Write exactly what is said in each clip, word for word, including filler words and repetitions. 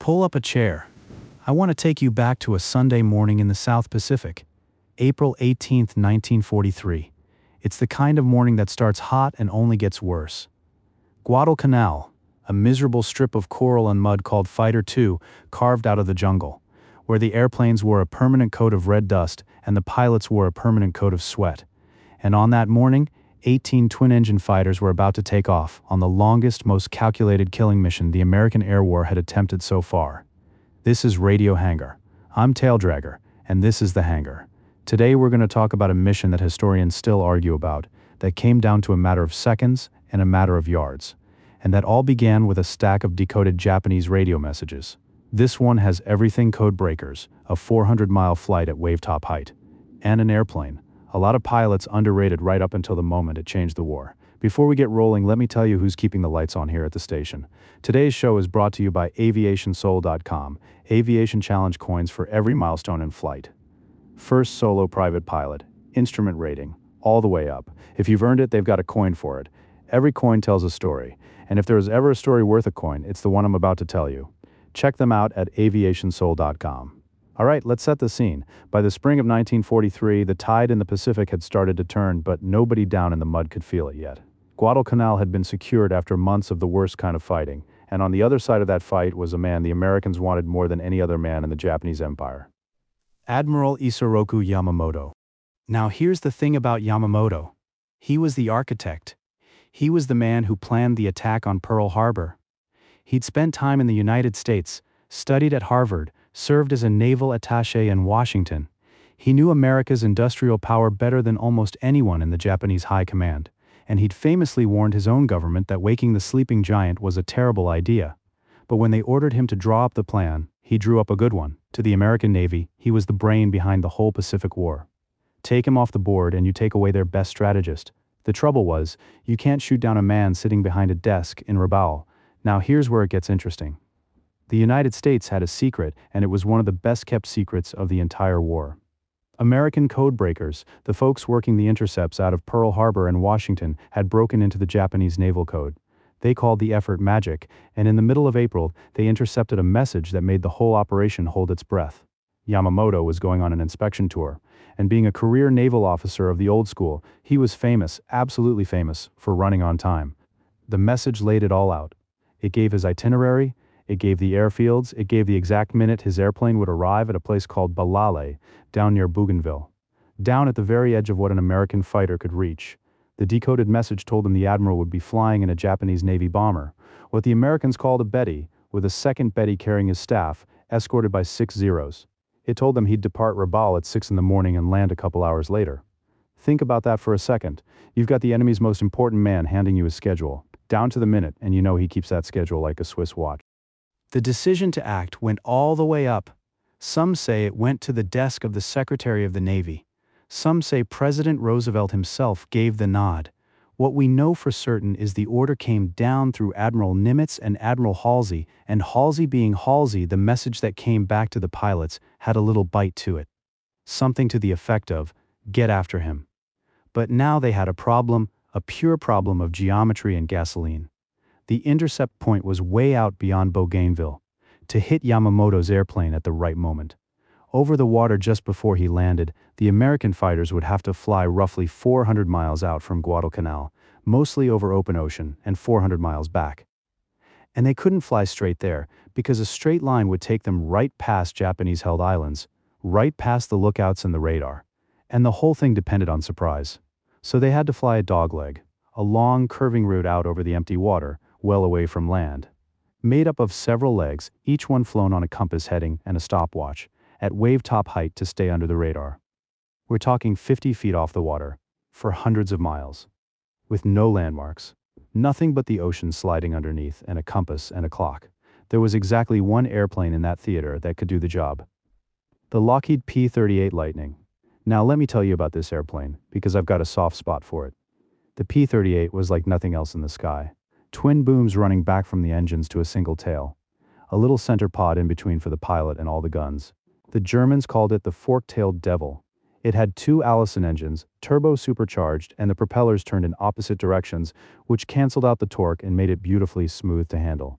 Pull up a chair. I want to take you back to a Sunday morning in the South Pacific, April eighteenth, nineteen forty-three. It's the kind of morning that starts hot and only gets worse. Guadalcanal, a miserable strip of coral and mud called Fighter two, carved out of the jungle, where the airplanes wore a permanent coat of red dust and the pilots wore a permanent coat of sweat. And on that morning, eighteen twin-engine fighters were about to take off on the longest, most calculated killing mission the American Air War had attempted so far. This is Radio Hangar. I'm Taildragger, and this is The Hangar. Today we're going to talk about a mission that historians still argue about, that came down to a matter of seconds and a matter of yards, and that all began with a stack of decoded Japanese radio messages. This one has everything code breakers, a four hundred mile flight at wavetop height, and an airplane. A lot of pilots underrated right up until the moment it changed the war. Before we get rolling, let me tell you who's keeping the lights on here at the station. Today's show is brought to you by aviation soul dot com, aviation challenge coins for every milestone in flight. First solo private pilot, instrument rating, all the way up. If you've earned it, they've got a coin for it. Every coin tells a story, and if there is ever a story worth a coin, it's the one I'm about to tell you. Check them out at aviation soul dot com. All right, let's set the scene. By the spring of nineteen forty-three, the tide in the Pacific had started to turn, but nobody down in the mud could feel it yet. Guadalcanal had been secured after months of the worst kind of fighting, and on the other side of that fight was a man the Americans wanted more than any other man in the Japanese Empire. Admiral Isoroku Yamamoto. Now here's the thing about Yamamoto. He was the architect. He was the man who planned the attack on Pearl Harbor. He'd spent time in the United States, studied at Harvard, served as a naval attaché in Washington. He knew America's industrial power better than almost anyone in the Japanese high command, and he'd famously warned his own government that waking the sleeping giant was a terrible idea. But when they ordered him to draw up the plan, he drew up a good one. To the American Navy, he was the brain behind the whole Pacific War. Take him off the board and you take away their best strategist. The trouble was, you can't shoot down a man sitting behind a desk in Rabaul. Now here's where it gets interesting. The United States had a secret, and it was one of the best-kept secrets of the entire war. American code breakers, the folks working the intercepts out of Pearl Harbor and Washington, had broken into the Japanese naval code. They called the effort Magic, and in the middle of April, they intercepted a message that made the whole operation hold its breath. Yamamoto was going on an inspection tour, and being a career naval officer of the old school, he was famous, absolutely famous, for running on time. The message laid it all out. It gave his itinerary, it gave the airfields, it gave the exact minute his airplane would arrive at a place called Balale, down near Bougainville. Down at the very edge of what an American fighter could reach. The decoded message told him the admiral would be flying in a Japanese Navy bomber, what the Americans called a Betty, with a second Betty carrying his staff, escorted by six Zeros. It told them he'd depart Rabaul at six in the morning and land a couple hours later. Think about that for a second. You've got the enemy's most important man handing you his schedule, down to the minute, and you know he keeps that schedule like a Swiss watch. The decision to act went all the way up. Some say it went to the desk of the Secretary of the Navy. Some say President Roosevelt himself gave the nod. What we know for certain is the order came down through Admiral Nimitz and Admiral Halsey, and Halsey being Halsey, the message that came back to the pilots had a little bite to it. Something to the effect of, get after him. But now they had a problem, a pure problem of geometry and gasoline. The intercept point was way out beyond Bougainville, to hit Yamamoto's airplane at the right moment. Over the water just before he landed, the American fighters would have to fly roughly four hundred miles out from Guadalcanal, mostly over open ocean, and four hundred miles back. And they couldn't fly straight there, because a straight line would take them right past Japanese-held islands, right past the lookouts and the radar. And the whole thing depended on surprise. So they had to fly a dogleg, a long, curving route out over the empty water, well away from land. Made up of several legs, each one flown on a compass heading and a stopwatch, at wave-top height to stay under the radar. We're talking fifty feet off the water, for hundreds of miles. With no landmarks, nothing but the ocean sliding underneath and a compass and a clock. There was exactly one airplane in that theater that could do the job. The Lockheed P thirty-eight Lightning. Now let me tell you about this airplane, because I've got a soft spot for it. The P thirty-eight was like nothing else in the sky. Twin booms running back from the engines to a single tail. A little center pod in between for the pilot and all the guns. The Germans called it the fork-tailed devil. It had two Allison engines, turbo-supercharged, and the propellers turned in opposite directions, which canceled out the torque and made it beautifully smooth to handle.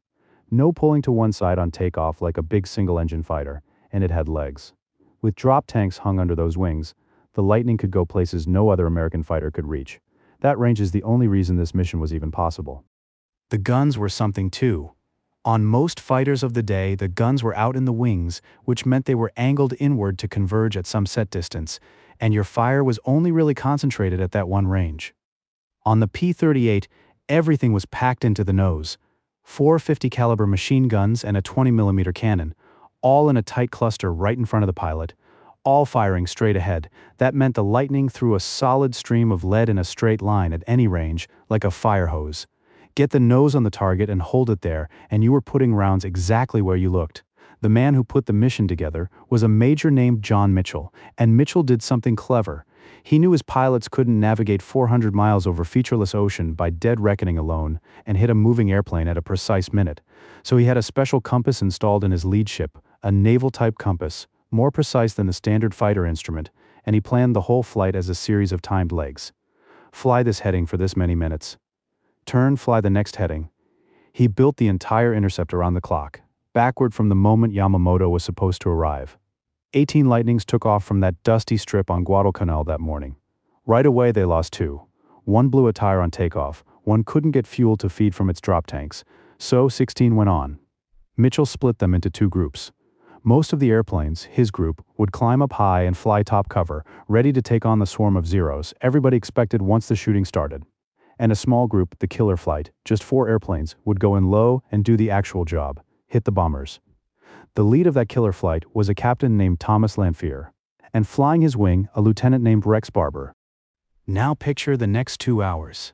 No pulling to one side on takeoff like a big single-engine fighter, and it had legs. With drop tanks hung under those wings, the Lightning could go places no other American fighter could reach. That range is the only reason this mission was even possible. The guns were something too. On most fighters of the day, the guns were out in the wings, which meant they were angled inward to converge at some set distance, and your fire was only really concentrated at that one range. On the P thirty-eight, everything was packed into the nose. Four fifty caliber machine guns and a twenty millimeter cannon, all in a tight cluster right in front of the pilot, all firing straight ahead. That meant the Lightning threw a solid stream of lead in a straight line at any range, like a fire hose. Get the nose on the target and hold it there, and you were putting rounds exactly where you looked. The man who put the mission together was a major named John Mitchell, and Mitchell did something clever. He knew his pilots couldn't navigate four hundred miles over featureless ocean by dead reckoning alone and hit a moving airplane at a precise minute. So he had a special compass installed in his lead ship, a naval-type compass, more precise than the standard fighter instrument, and he planned the whole flight as a series of timed legs. Fly this heading for this many minutes. Turn, fly the next heading. He built the entire interceptor on the clock, backward from the moment Yamamoto was supposed to arrive. Eighteen Lightnings took off from that dusty strip on Guadalcanal that morning. Right away they lost two. One blew a tire on takeoff, one couldn't get fuel to feed from its drop tanks, so sixteen went on. Mitchell split them into two groups. Most of the airplanes, his group, would climb up high and fly top cover, ready to take on the swarm of Zeros everybody expected once the shooting started. And a small group, the killer flight, just four airplanes, would go in low and do the actual job, hit the bombers. The lead of that killer flight was a captain named Thomas Lanphier, and flying his wing, a lieutenant named Rex Barber. Now picture the next two hours.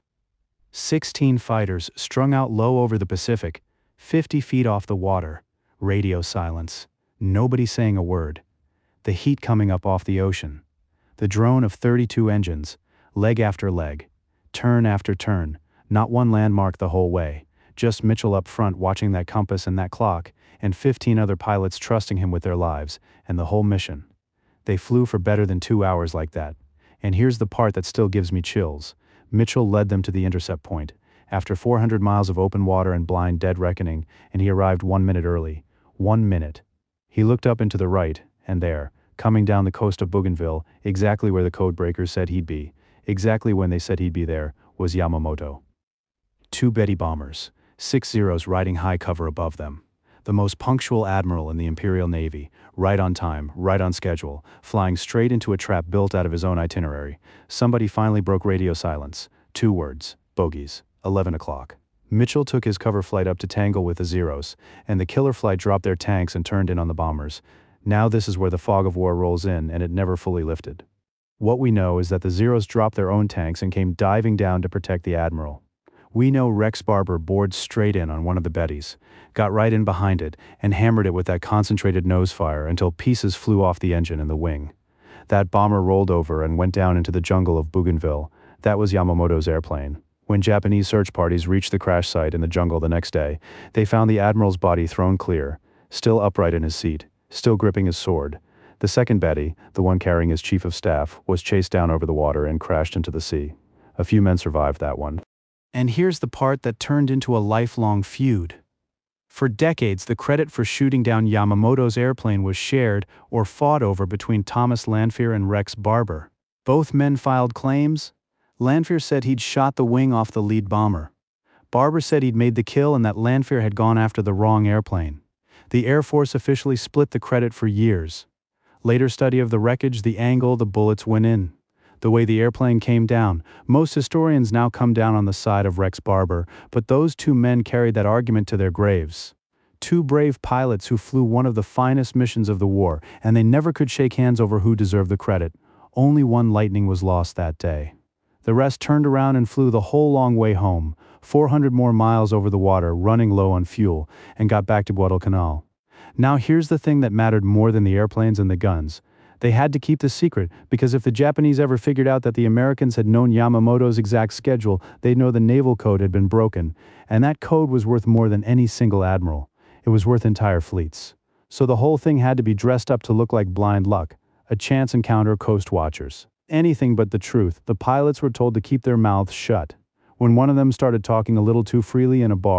Sixteen fighters strung out low over the Pacific, fifty feet off the water, radio silence, nobody saying a word. The heat coming up off the ocean. The drone of thirty-two engines, leg after leg, turn after turn, not one landmark the whole way, just Mitchell up front watching that compass and that clock, and fifteen other pilots trusting him with their lives, and the whole mission. They flew for better than two hours like that. And here's the part that still gives me chills. Mitchell led them to the intercept point, after four hundred miles of open water and blind dead reckoning, and he arrived one minute early. One minute. He looked up into the right, and there, coming down the coast of Bougainville, exactly where the code breakers said he'd be, exactly when they said he'd be there, was Yamamoto. Two Betty bombers, six Zeros riding high cover above them. The most punctual admiral in the Imperial Navy, right on time, right on schedule, flying straight into a trap built out of his own itinerary. Somebody finally broke radio silence. Two words, bogeys, eleven o'clock. Mitchell took his cover flight up to tangle with the Zeros, and the killer flight dropped their tanks and turned in on the bombers. Now this is where the fog of war rolls in, and it never fully lifted. What we know is that the Zeros dropped their own tanks and came diving down to protect the admiral. We know Rex Barber bored straight in on one of the Bettys, got right in behind it, and hammered it with that concentrated nose fire until pieces flew off the engine and the wing. That bomber rolled over and went down into the jungle of Bougainville. That was Yamamoto's airplane. When Japanese search parties reached the crash site in the jungle the next day, they found the admiral's body thrown clear, still upright in his seat, still gripping his sword. The second Betty, the one carrying his chief of staff, was chased down over the water and crashed into the sea. A few men survived that one. And here's the part that turned into a lifelong feud. For decades, the credit for shooting down Yamamoto's airplane was shared or fought over between Thomas Lanphier and Rex Barber. Both men filed claims. Lanphier said he'd shot the wing off the lead bomber. Barber said he'd made the kill and that Lanphier had gone after the wrong airplane. The Air Force officially split the credit for years. Later study of the wreckage, the angle the bullets went in, the way the airplane came down. Most historians now come down on the side of Rex Barber, but those two men carried that argument to their graves. Two brave pilots who flew one of the finest missions of the war, and they never could shake hands over who deserved the credit. Only one Lightning was lost that day. The rest turned around and flew the whole long way home, four hundred more miles over the water, running low on fuel, and got back to Guadalcanal. Now here's the thing that mattered more than the airplanes and the guns. They had to keep the secret, because if the Japanese ever figured out that the Americans had known Yamamoto's exact schedule, they'd know the naval code had been broken, and that code was worth more than any single admiral. It was worth entire fleets. So the whole thing had to be dressed up to look like blind luck, a chance encounter coast watchers. Anything but the truth. The pilots were told to keep their mouths shut. When one of them started talking a little too freely in a bar,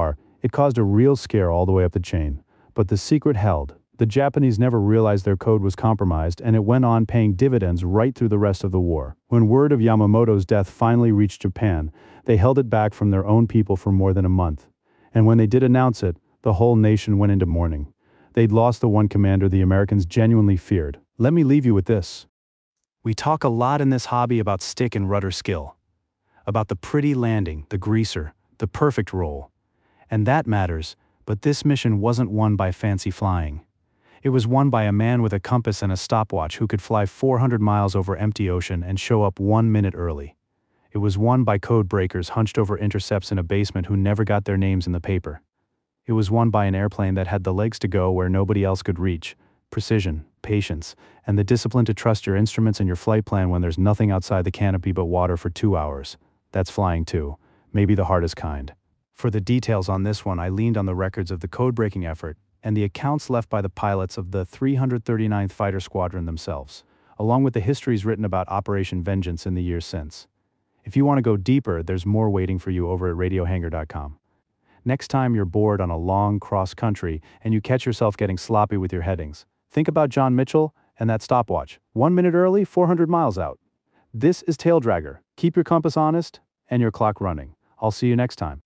It caused a real scare all the way up the chain. But the secret held. The Japanese never realized their code was compromised, and it went on paying dividends right through the rest of the war. When word of Yamamoto's death finally reached Japan, they held it back from their own people for more than a month. And when they did announce it, the whole nation went into mourning. They'd lost the one commander the Americans genuinely feared. Let me leave you with this. We talk a lot in this hobby about stick and rudder skill. About the pretty landing, the greaser, the perfect roll. And that matters, but this mission wasn't won by fancy flying. It was won by a man with a compass and a stopwatch who could fly four hundred miles over empty ocean and show up one minute early. It was won by code breakers hunched over intercepts in a basement who never got their names in the paper. It was won by an airplane that had the legs to go where nobody else could reach, precision, patience, and the discipline to trust your instruments and your flight plan when there's nothing outside the canopy but water for two hours. That's flying too, maybe the hardest kind. For the details on this one, I leaned on the records of the code-breaking effort and the accounts left by the pilots of the three hundred thirty-ninth Fighter Squadron themselves, along with the histories written about Operation Vengeance in the years since. If you want to go deeper, there's more waiting for you over at radio hanger dot com. Next time you're bored on a long cross-country and you catch yourself getting sloppy with your headings, think about John Mitchell and that stopwatch. One minute early, four hundred miles out. This is Tail Dragger. Keep your compass honest and your clock running. I'll see you next time.